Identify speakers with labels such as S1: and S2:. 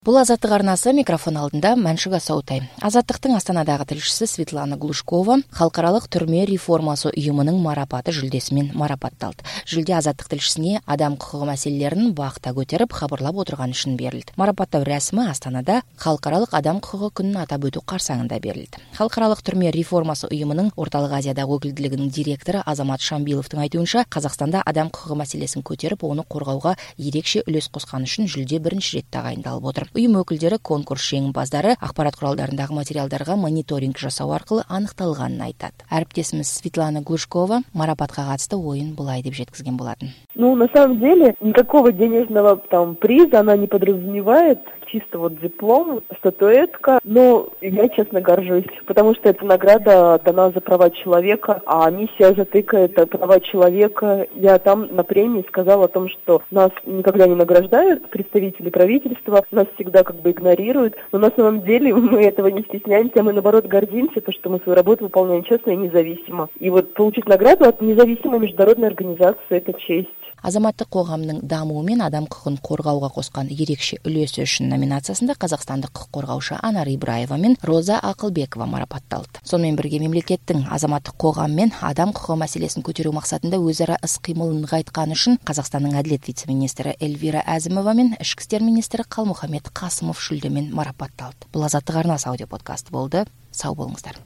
S1: Бұл Азаттық арнасы, микрофон алдында Мәншүк Асаутай. Азаттықтың Астанадағы тілшісі Светлана Глушкова халықаралық түрме реформасы ұйымының марапаты жүлдесімен марапатталды. Жүлде Азаттық тілшісіне адам құқығы мәселелерін бақта көтеріп хабарлап отырған үшін берілді. Марапаттау рәсімі Астанада халықаралық адам құқығы күнін атап өту қарсаңында берілді. Халықаралық түрме реформасы ұйымының Орталық Азиядағы өкілдігінің директоры Азамат Шамбиловтың айтуынша, Қазақстанда адам құқығы мәселесін көтеріп, оны қорғауға ерекше үлес қосқаны үшін жүлде бірінші рет тағайындалып отыр. Ұйым өкілдері конкурс жеңімпаздары ақпарат құралдарындағы материалдарға мониторинг жасау арқылы анықталғанын айтады. Әріптесіміз Светлана Глушкова марапатқа қатысты ойын былай деп жеткізген болатын.
S2: На самом деле, никакого денежного приза она не подразумевает, чисто диплом, статуэтка, но я честно горжусь, потому что эта награда дана за права человека, а миссия «Затыка» — это права человека. Я там на премии сказала о том, что нас никогда не награждают представители правительства, нас всегда игнорируют, но на самом деле мы этого не стесняемся, мы наоборот гордимся, то, что мы свою работу выполняем честно и независимо. И получить награду от независимой международной организации — это честь.
S1: Азаматтық қоғамның дамуы мен адам құқығын қорғауға қосқан ерекше үлесі үшін номинациясында қазақстандық құқық қорғаушы Анар Ибраева мен Роза Ақылбекова марапатталды. Сонымен бірге мемлекеттің азаматтық қоғам мен адам құқығы мәселесін көтеру мақсатында өзара іс-қимылын нығайтқаны үшін Қазақстанның әділет вице-министрі Эльвира Әзімова мен ішкі істер министрі Қалмұхаммед Қасымов жүлдемен марапатталды. Бұл Азаттық арнасы аудиоподкасты болды. Сау болыңыздар.